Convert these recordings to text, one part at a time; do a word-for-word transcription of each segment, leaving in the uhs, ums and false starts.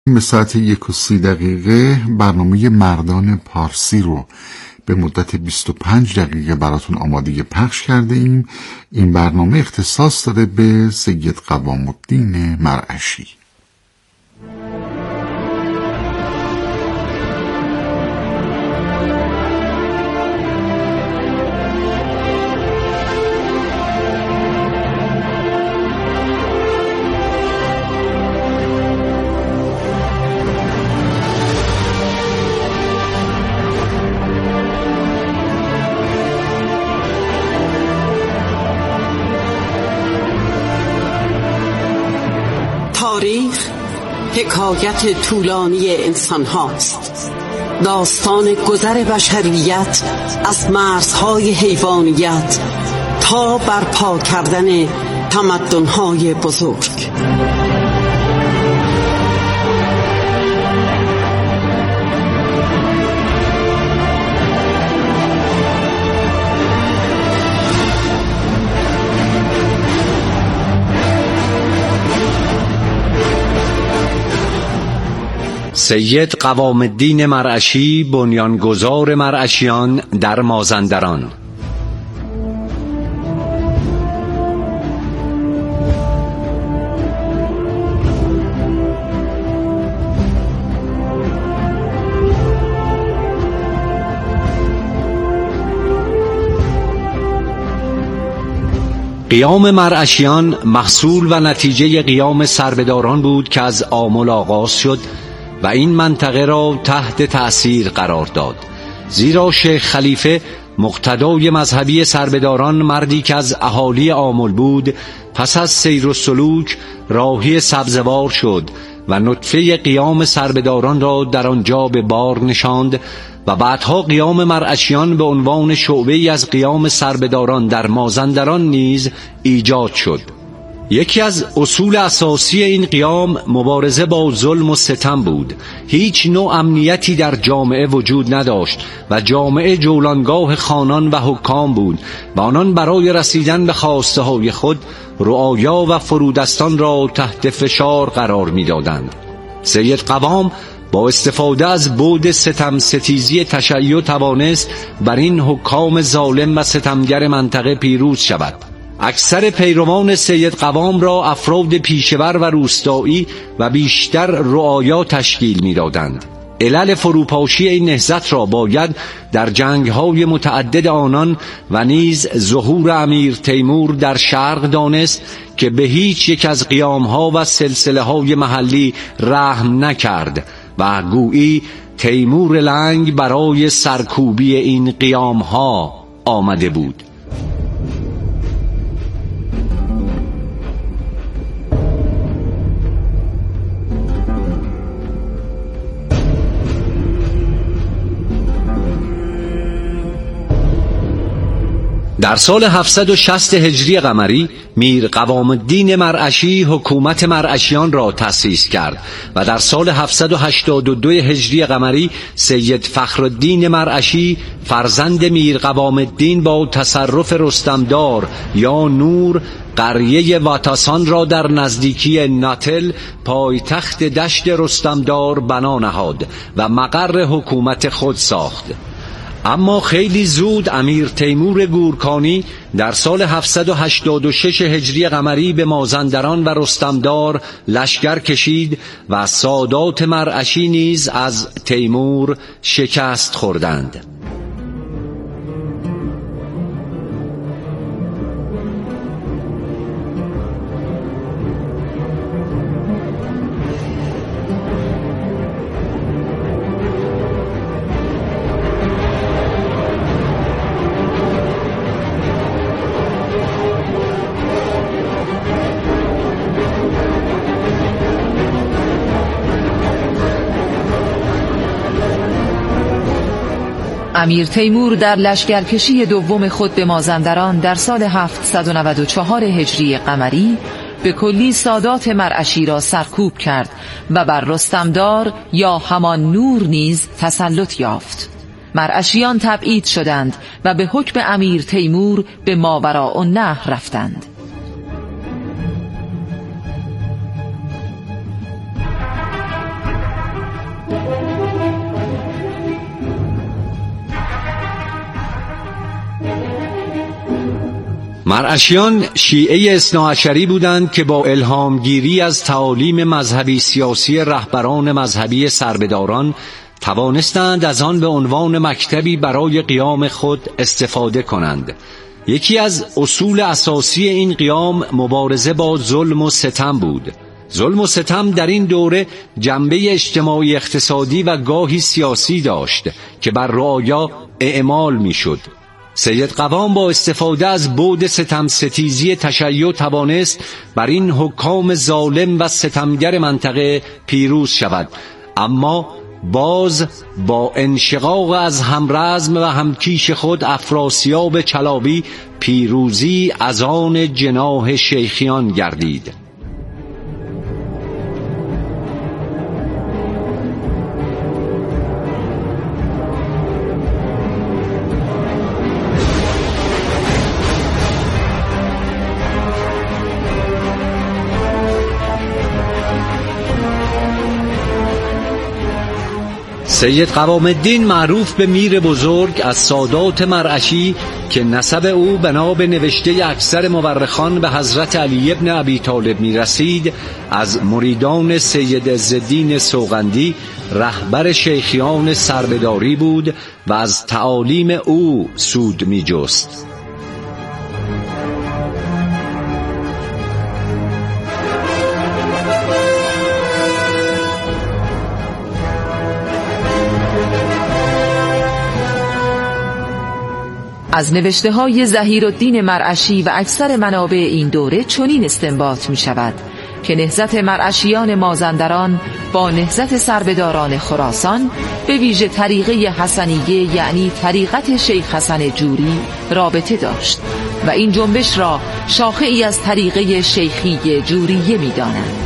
به ساعت یک و سی دقیقه برنامه مردان پارسی رو به مدت بیست و پنج دقیقه براتون آماده پخش کرده ایم. این برنامه اختصاص داره به سید قوام الدین مرعشی. تاریخ حکایت طولانی انسان هاست، داستان گذر بشریت از مرزهای حیوانیت تا برپا کردن تمدن‌های بزرگ. سید قوام الدین مرعشی، بنیانگذار مرعشیان در مازندران. قیام مرعشیان محصول و نتیجه قیام سربداران بود که از آمل آغاز شد و این منطقه را تحت تأثیر قرار داد، زیرا شیخ خلیفه مقتدای مذهبی سربداران، مردی که از اهالی آمل بود، پس از سیر و سلوک راهی سبزوار شد و نطفه قیام سربداران را در آنجا به بار نشاند و بعدها قیام مرعشیان به عنوان شعبه‌ای از قیام سربداران در مازندران نیز ایجاد شد. یکی از اصول اساسی این قیام مبارزه با ظلم و ستم بود. هیچ نوع امنیتی در جامعه وجود نداشت و جامعه جولانگاه خانان و حکام بود و آنان برای رسیدن به خواسته های خود رعایا و فرودستان را تحت فشار قرار می‌دادند. سید قوام با استفاده از بعد ستم ستیزی تشیع توانست بر این حکام ظالم و ستمگر منطقه پیروز شود. اکثر پیروان سید قوام را افراد پیشور و روستایی و بیشتر رعایا تشکیل می‌دادند. علل فروپاشی این نهضت را باید در جنگ‌های متعدد آنان و نیز ظهور امیر تیمور در شرق دانست که به هیچ یک از قیام‌ها و سلسله‌های محلی رحم نکرد و گویی تیمور لنگ برای سرکوبی این قیام‌ها آمده بود. در سال هفتصد و شصت هجری قمری میر قوام الدین مرعشی حکومت مرعشیان را تأسیس کرد و در سال هفتصد و هشتاد و دو هجری قمری سید فخرالدین مرعشی فرزند میر قوام الدین با تصرف رستمدار یا نور قریه واتاسان را در نزدیکی ناتل پایتخت دشت رستمدار بنا نهاد و مقر حکومت خود ساخت. اما خیلی زود امیر تیمور گورکانی در سال هفتصد و هشتاد و شش هجری قمری به مازندران و رستمدار لشکر کشید و سادات مرعشی نیز از تیمور شکست خوردند. امیر تیمور در لشکرکشی دوم خود به مازندران در سال هفتصد و نود و چهار هجری قمری به کلی سادات مرعشی را سرکوب کرد و بر رستمدار یا همان نور نیز تسلط یافت. مرعشیان تبعید شدند و به حکم امیر تیمور به ماوراءالنهر رفتند. مرعشیان شیعه اثناعشری بودند که با الهامگیری از تعالیم مذهبی سیاسی رهبران مذهبی سربداران توانستند از آن به عنوان مکتبی برای قیام خود استفاده کنند. یکی از اصول اساسی این قیام مبارزه با ظلم و ستم بود. ظلم و ستم در این دوره جنبه اجتماعی اقتصادی و گاهی سیاسی داشت که بر رعایا اعمال میشد. سید قوام با استفاده از بعد ستم ستیزی تشیع توانست بر این حکام ظالم و ستمگر منطقه پیروز شود، اما باز با انشقاق از همرزم و همکیش خود افراسیاب چلابی پیروزی از آن جناح شیخیان گردید. سید قوام الدین معروف به میر بزرگ از سادات مرعشی که نسب او بنا به نوشته اکثر مورخان به حضرت علی ابن ابی طالب می رسید، از مریدان سید عزالدین سوغندی رهبر شیخیان سربداری بود و از تعالیم او سود می جست. از نوشته های ظهیرالدین مرعشی و اکثر منابع این دوره چنین استنباط می شود که نهضت مرعشیان مازندران با نهضت سربداران خراسان به ویژه طریقه حسنیه یعنی طریقت شیخ حسن جوری رابطه داشت و این جنبش را شاخه‌ای از طریقه شیخی جوریه می دانند.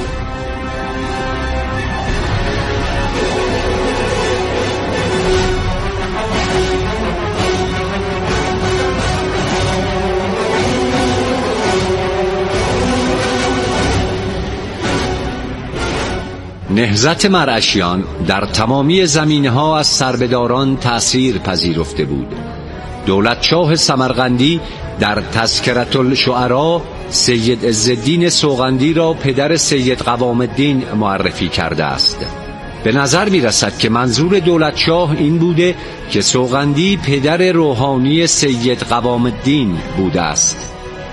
نهضت مرعشیان در تمامی زمینه‌ها از سربداران تأثیر پذیرفته بود. دولتشاه سمرقندی در تذکرة الشعراء سید عزالدین سوغندی را پدر سید قوام الدین معرفی کرده است. به نظر می رسد که منظور دولتشاه این بوده که سوغندی پدر روحانی سید قوام الدین بوده است.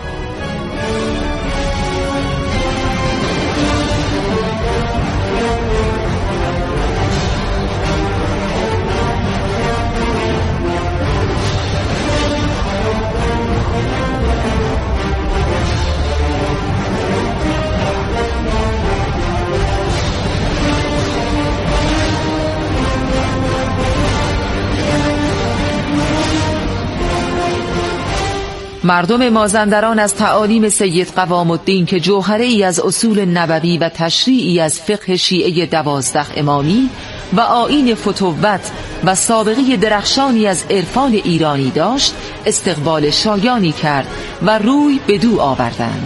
مردم مازندران از تعالیم سید قوام الدین که جوهره ای از اصول نبوی و تشریعی از فقه شیعه دوازده امامی و آیین فتوت و سابقه درخشانی از عرفان ایرانی داشت استقبال شایانی کرد و روی بدو آوردند.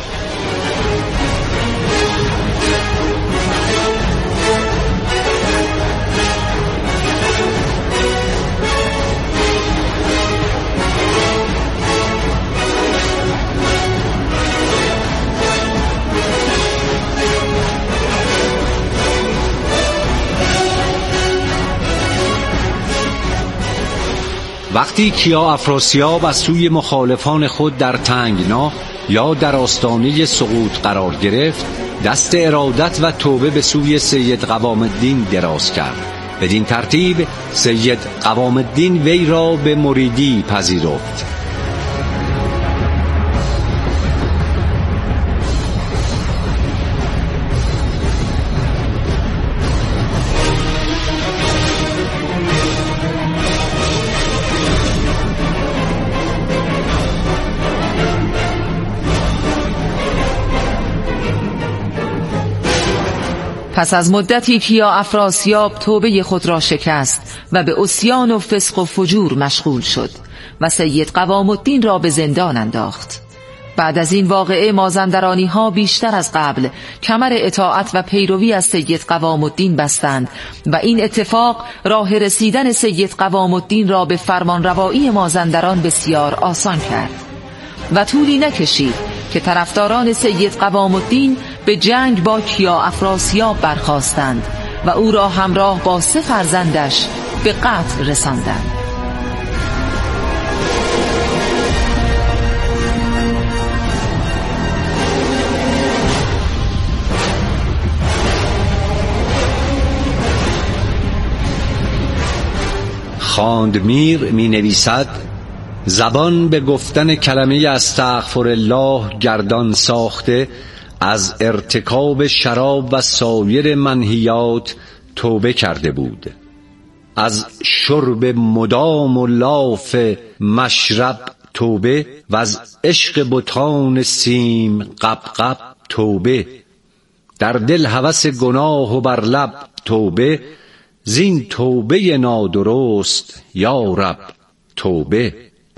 وقتی کیا افراسیاب از سوی مخالفان خود در تنگنا یا در آستانه سقوط قرار گرفت، دست ارادت و توبه به سوی سید قوام الدین دراز کرد. بدین ترتیب سید قوام الدین وی را به مریدی پذیرفت. پس از مدتی کیا افراسیاب توبه خود را شکست و به عصیان و فسق و فجور مشغول شد و سید قوام الدین را به زندان انداخت. بعد از این واقعه مازندرانی ها بیشتر از قبل کمر اطاعت و پیروی از سید قوام الدین بستند و این اتفاق راه رسیدن سید قوام الدین را به فرمانروایی مازندران بسیار آسان کرد. و طولی نکشید که طرفداران سید قوام الدین به جنگ با کیا افراسیاب برخاستند و او را همراه با سه فرزندش به قتل رساندند. خواندمیر می نویسد: زبان به گفتن کلمه استغفرالله گردان ساخته از ارتکاب شراب و سایر منهیات توبه کرده بود. از شرب مدام و لاف مشرب توبه و از عشق بتان سیم قبقب توبه. در دل هوس گناه و بر لب توبه، زین توبه نادرست یا رب توبه.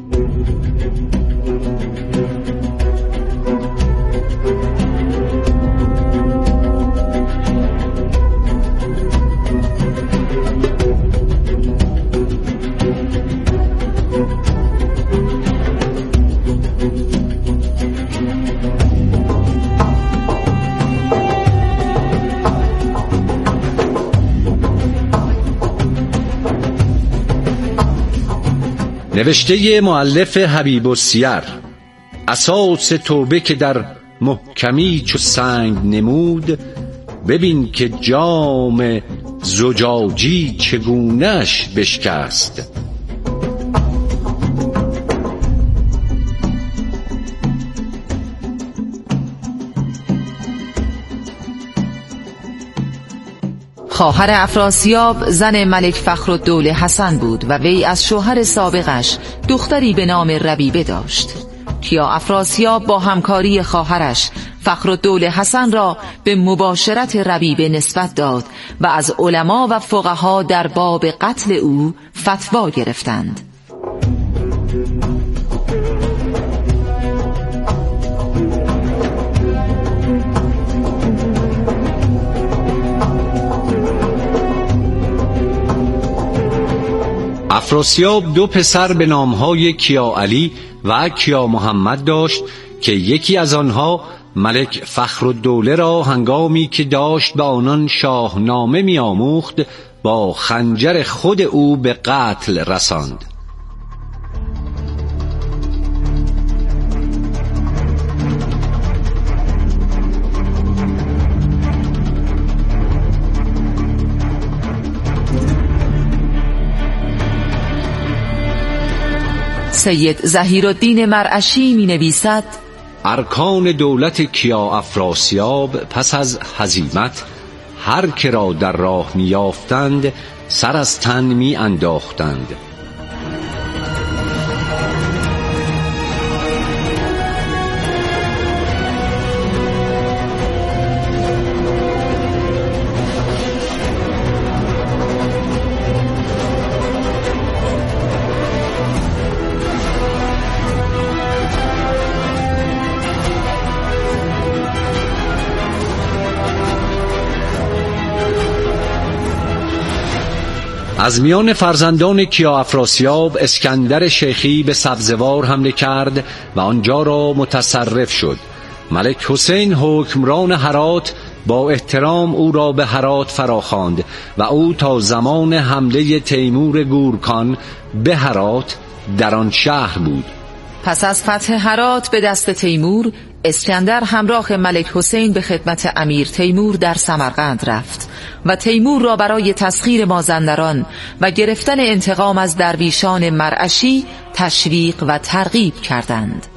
نوشته مؤلف حبیب السیر: اساس توبه که در محکمی چو سنگ نمود، ببین که جام زجاجی چگونه‌اش بشکست. خواهر افراسیاب زن ملک فخرالدوله حسن بود و وی از شوهر سابقش دختری به نام ربیبه داشت. کیا افراسیاب با همکاری خواهرش فخرالدوله حسن را به مباشرت ربیبه نسبت داد و از علما و فقها در باب قتل او فتوا گرفتند. افراسیاب دو پسر به نامهای کیا علی و کیا محمد داشت که یکی از آنها ملک فخرالدوله را هنگامی که داشت به آنان شاهنامه می آموخت با خنجر خود او به قتل رساند. سید ظهیرالدین مرعشی می نویسد: ارکان دولت کیا افراسیاب پس از هزیمت هر که را در راه می یافتند سر از تن می انداختند. از میان فرزندان کیا افراسیاب اسکندر شیخی به سبزوار حمله کرد و آنجا را متصرف شد. ملک حسین حکمران هرات با احترام او را به هرات فراخواند و او تا زمان حمله تیمور گورکان به هرات در آن شهر بود. پس از فتح هرات به دست تیمور، اسکندر همراه ملک حسین به خدمت امیر تیمور در سمرقند رفت و تیمور را برای تسخیر مازندران و گرفتن انتقام از درویشان مرعشی تشویق و ترغیب کردند.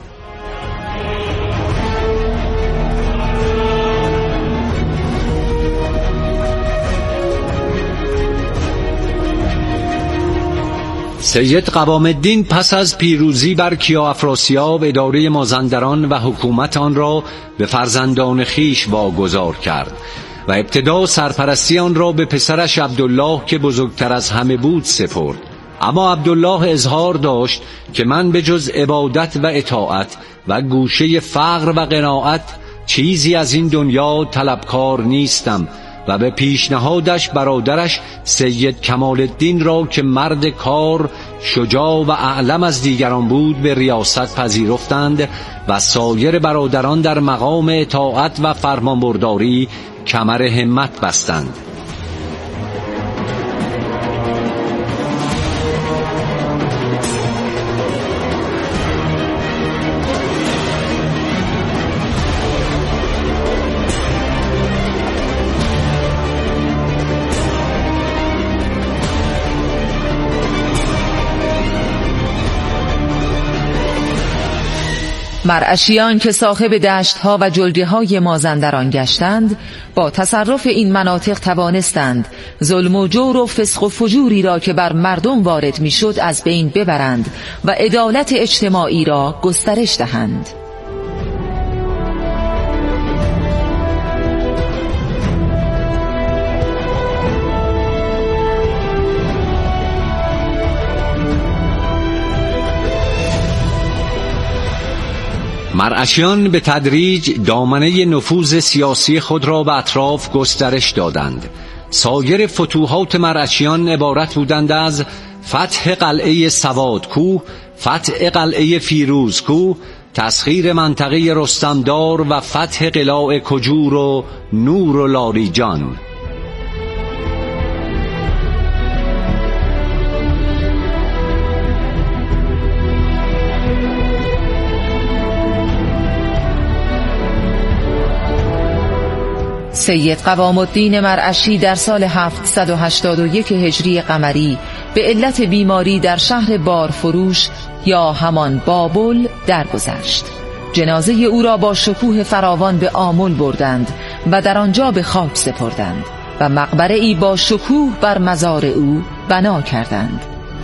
سید قوام الدین پس از پیروزی بر کیا افراسیاب اداره مازندران و حکومت آن را به فرزندان خیش واگذار کرد و ابتدا سرپرستی آن را به پسرش عبدالله که بزرگتر از همه بود سپرد. اما عبدالله اظهار داشت که من به جز عبادت و اطاعت و گوشه فقر و قناعت چیزی از این دنیا طلبکار نیستم و به پیشنهادش برادرش سید کمال الدین را که مرد کار شجاع و اعلم از دیگران بود به ریاست پذیرفتند و سایر برادران در مقام اطاعت و فرمانبرداری کمر همت بستند. مرعشیان که صاحب دشت‌ها و جلگه‌های مازندران گشتند، با تصرف این مناطق توانستند ظلم و جور و فسق و فجوری را که بر مردم وارد می‌شد از بین ببرند و عدالت اجتماعی را گسترش دهند. مرعشیان به تدریج دامنه نفوذ سیاسی خود را به اطراف گسترش دادند. سایر فتوحات مرعشیان عبارت بودند از فتح قلعه سوادکوه، فتح قلعه فیروزکوه، تسخیر منطقه رستمدار و فتح قلاع کجور و نور و لاریجان. سید قوام الدین مرعشی در سال هفتصد و هشتاد و یک هجری قمری به علت بیماری در شهر بارفروش یا همان بابل درگذشت. جنازه او را با شکوه فراوان به آمل بردند و در آنجا به خاک سپردند و مقبره ای با شکوه بر مزار او بنا کردند.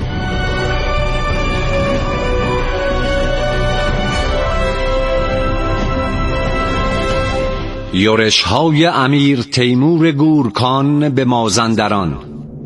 یورش‌های امیر تیمور گورکان به مازندران.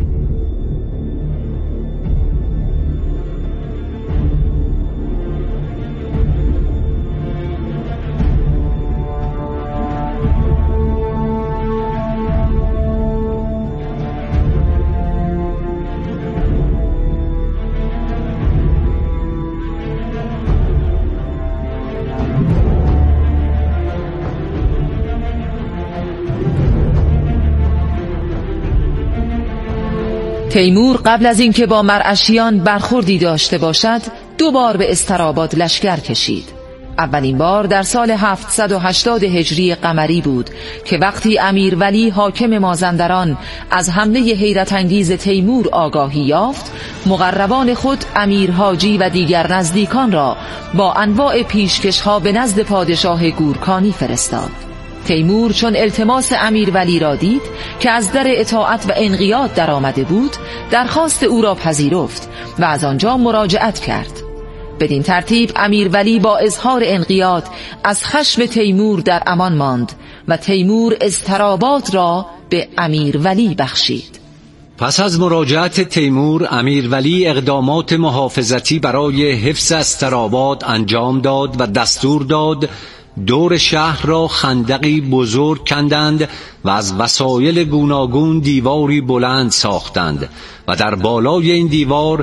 تیمور قبل از اینکه با مرعشیان برخوردی داشته باشد دو بار به استراباد لشکر کشید. اولین بار در سال هفتصد و هشتاد هجری قمری بود که وقتی امیر ولی حاکم مازندران از حمله حیرت انگیز تیمور آگاهی یافت، مقربان خود امیر حاجی و دیگر نزدیکان را با انواع پیشکش‌ها به نزد پادشاه گورکانی فرستاد. تیمور چون التماس امیر ولی را دید که از در اطاعت و انقیاد در آمده بود، درخواست او را پذیرفت و از آنجا مراجعت کرد. بدین ترتیب امیر ولی با اظهار انقیاد از خشم تیمور در امان ماند و تیمور استراباد را به امیر ولی بخشید. پس از مراجعت تیمور، امیر ولی اقدامات محافظتی برای حفظ استراباد انجام داد و دستور داد دور شهر را خندقی بزرگ کندند و از وسایل گوناگون دیواری بلند ساختند و در بالای این دیوار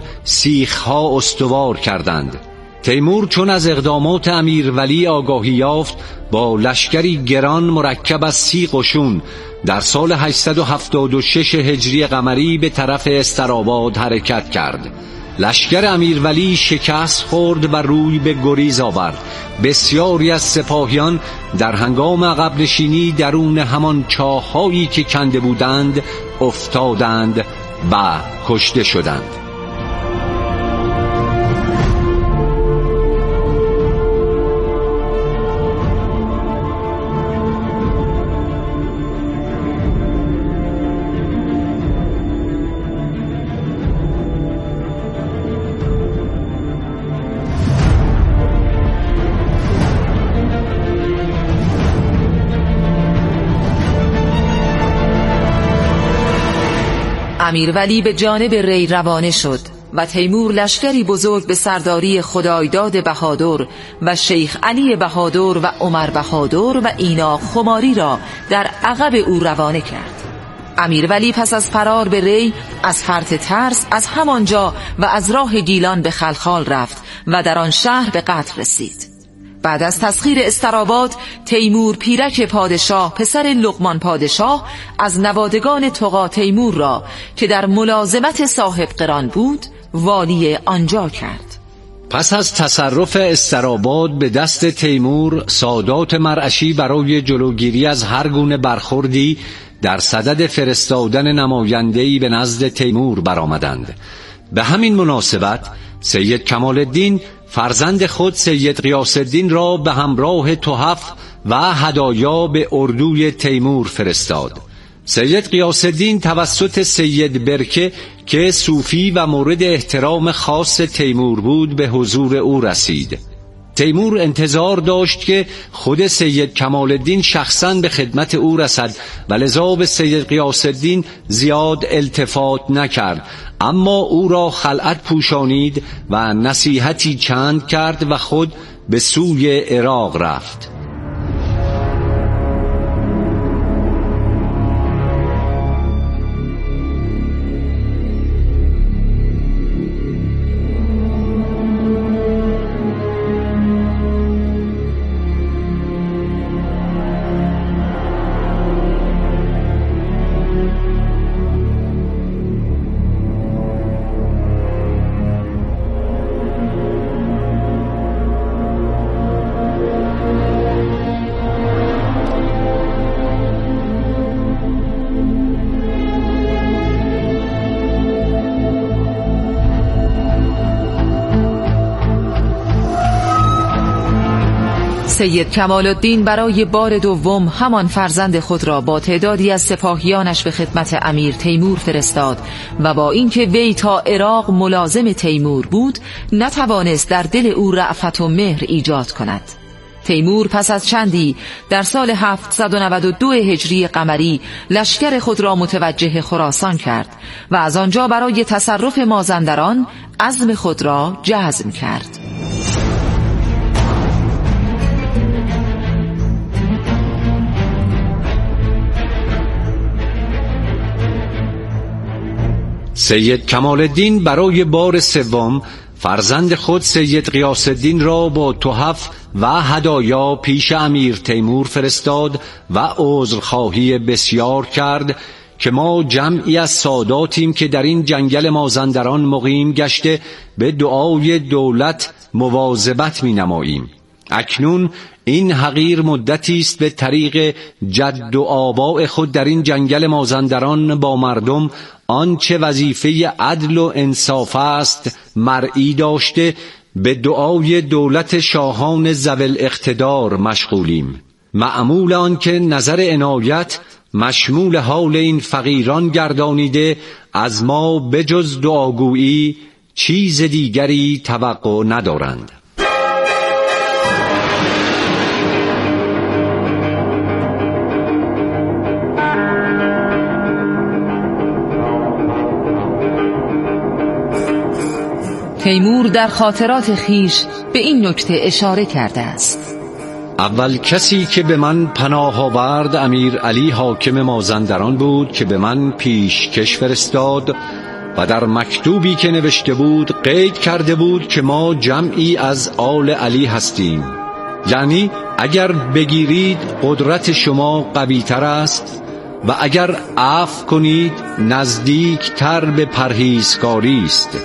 سیخها استوار کردند. تیمور چون از اقدامات امیر ولی آگاهی یافت، با لشکری گران مرکب از سی قشون در سال هشتصد و هفتاد و شش هجری قمری به طرف استراباد حرکت کرد. لشکر امیر ولی شکست خورد و روی به گریز آورد. بسیاری از سپاهیان در هنگام عقب نشینی درون همان چاه‌هایی که کنده بودند افتادند و کشته شدند. امیر ولی به جانب ری روانه شد و تیمور لشکری بزرگ به سرداری خدایداد بهادر و شیخ علی بهادر و عمر بهادر و اینا خماری را در عقب او روانه کرد. امیر ولی پس از فرار به ری از فرط ترس از همانجا و از راه گیلان به خلخال رفت و در آن شهر به قتل رسید. بعد از تسخیر استراباد، تیمور پیرک پادشاه پسر لقمان پادشاه از نوادگان تقی تیمور را که در ملازمت صاحب قران بود والی آنجا کرد. پس از تصرف استراباد به دست تیمور، سادات مرعشی برای جلوگیری از هر گونه برخوردی در صدد فرستادن نماینده‌ای به نزد تیمور برآمدند. به همین مناسبت سید کمال الدین فرزند خود سید غیاث الدین را به همراه تحف و هدایا به اردوی تیمور فرستاد. سید غیاث الدین توسط سید برکه که صوفی و مورد احترام خاص تیمور بود به حضور او رسید. تیمور انتظار داشت که خود سید کمال الدین شخصاً به خدمت او رسد و لذا به سید غیاث الدین زیاد التفات نکرد، اما او را خلعت پوشانید و نصیحتی چند کرد و خود به سوی عراق رفت. سید کمال الدین برای بار دوم همان فرزند خود را با تعدادی از سپاهیانش به خدمت امیر تیمور فرستاد و با اینکه وی تا عراق ملازم تیمور بود نتوانست در دل او رأفت و مهر ایجاد کند. تیمور پس از چندی در سال هفتصد و نود و دو هجری قمری لشکر خود را متوجه خراسان کرد و از آنجا برای تصرف مازندران عزم خود را جزم کرد. سید کمال الدین برای بار سوم فرزند خود سید غیاث الدین را با تحف و هدایا پیش امیر تیمور فرستاد و عذرخواهی بسیار کرد که ما جمعی از ساداتیم که در این جنگل مازندران مقیم گشته به دعای دولت مواظبت می نماییم. اکنون این حقیر مدتی است به طریق جد و آباء خود در این جنگل مازندران با مردم آنچه وظیفه عدل و انصاف است مرئی داشته به دعای دولت شاهان ذوی الاقتدار مشغولیم. معمول آن که نظر عنایت مشمول حال این فقیران گردانیده از ما بجز دعاگویی چیز دیگری توقع ندارند. تیمور در خاطرات خیش به این نکته اشاره کرده است: اول کسی که به من پناه آورد امیر علی حاکم مازندران بود که به من پیشکش فرستاد و در مکتوبی که نوشته بود قید کرده بود که ما جمعی از آل علی هستیم، یعنی اگر بگیرید قدرت شما قوی تر است و اگر عفو کنید نزدیک تر به پرهیزکاری است.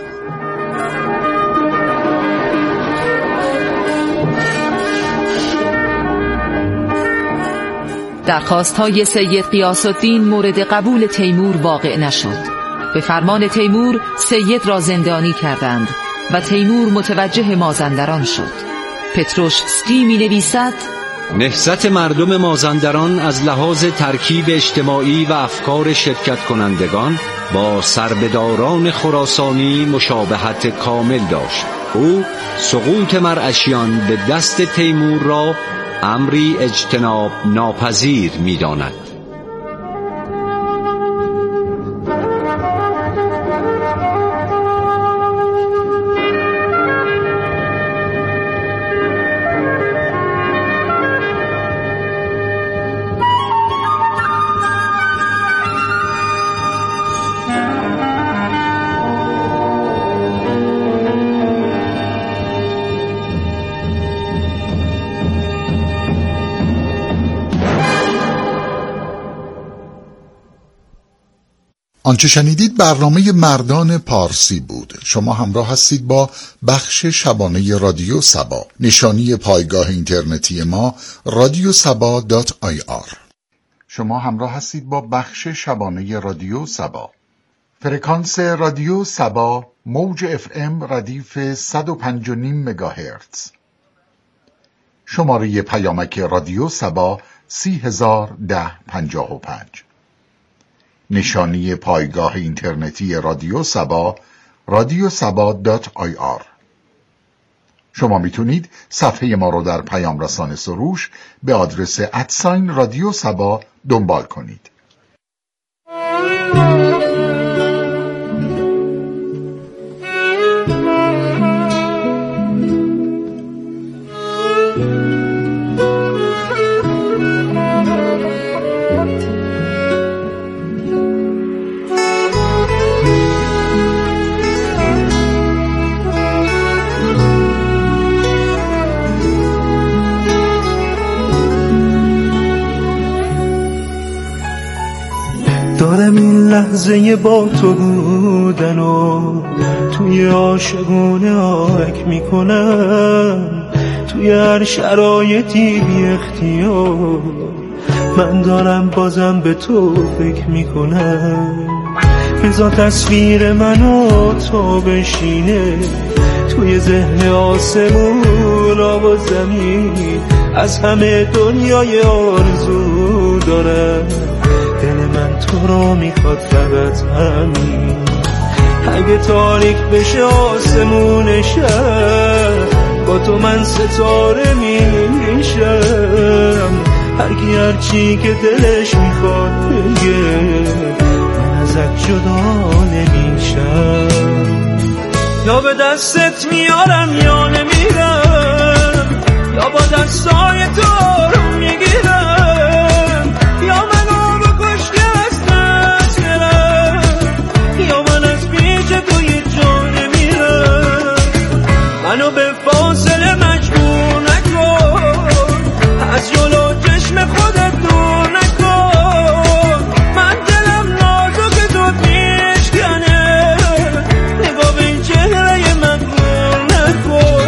درخواست‌های سید غیاث الدین مورد قبول تیمور واقع نشد. به فرمان تیمور سید را زندانی کردند و تیمور متوجه مازندران شد. پتروشسکی می نویسد: نهضت مردم مازندران از لحاظ ترکیب اجتماعی و افکار شرکت کنندگان با سربداران خراسانی مشابهت کامل داشت. او سقوط مرعشیان به دست تیمور را امری اجتناب ناپذیر می داند. آنچه شنیدید برنامه مردان پارسی بود. شما همراه هستید با بخش شبانه رادیو سبا. نشانی پایگاه اینترنتی ما رادیو سبا دات آی آر. شما همراه هستید با بخش شبانه رادیو سبا. فرکانس رادیو سبا موج اف ام ردیف صد و پنج و نیم مگاهرتز. شماره پیامک رادیو سبا سی هزار ده پنجاه و پنج. نشانی پایگاه اینترنتی رادیو سبا رادیو سبا دات آی آر. شما میتونید صفحه ما رو در پیام رسان سروش به آدرس ادساین رادیو سبا دنبال کنید. دارم این لحظه با تو بودن و توی عاشقونه آهک میکنم، توی هر شرایطی بی اختیار من دارم بازم به تو فکر میکنم. بذار تصویر منو تو بشینه توی ذهن آسمون آب و زمین، از همه دنیای آرزو دارم، دل من تو رو میخواد فقط همین. اگه تاریک بشه آسمون شب با تو من ستاره میشم، هرکی هرچی که دلش میخواد بگه من ازت جدا نمیشم. یا به دستت میارم یا نمیرم، یا با دستای تو رو میگیرم، یا منو بکش که از دست برم، یا من از پیش توی جا نمیرم. منو به فاصله مجبور نکن، از جلو چشم خودت دور نکن، من دلم نازک تو میشکنه، نگاه به این چهره مغرور نکن.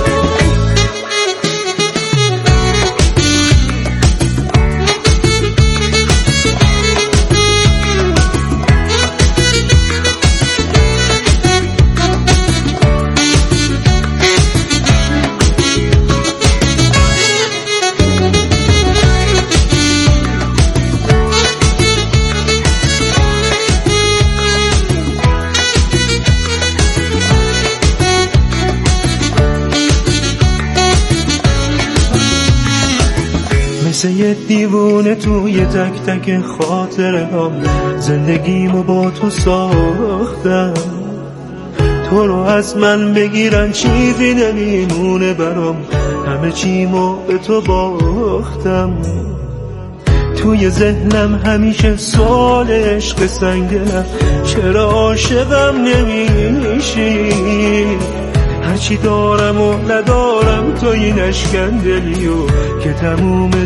مثل یه دیوونه توی تک تک خاطره هم زندگیمو با تو ساختم، تو رو از من بگیرن چیزی نمیمونه برام، همه چیمو به تو باختم. توی ذهنم همیشه سوال عشق سنگم، چرا عاشقم نمیشی؟ هرچی دارم و ندارم تو این اشکندلیو که تموم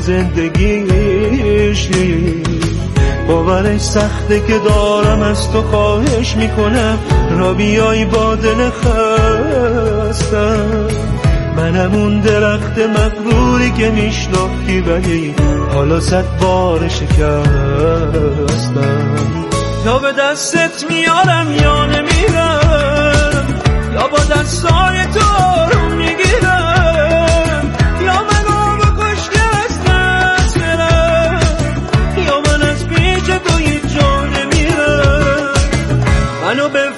زندگیشی. باورش سخته که دارم از تو خواهش میکنم را بیای با دل خستم. منم اون درخت مغروری که میشناختی ولی حالا صد بار شکستم. یا به دستت میارم یا نمیرم، یا با دستای تو رو میگیرم، یا منو بکش که از دست برم، یا من از پیش تو هیچ جا نمیرم. منو به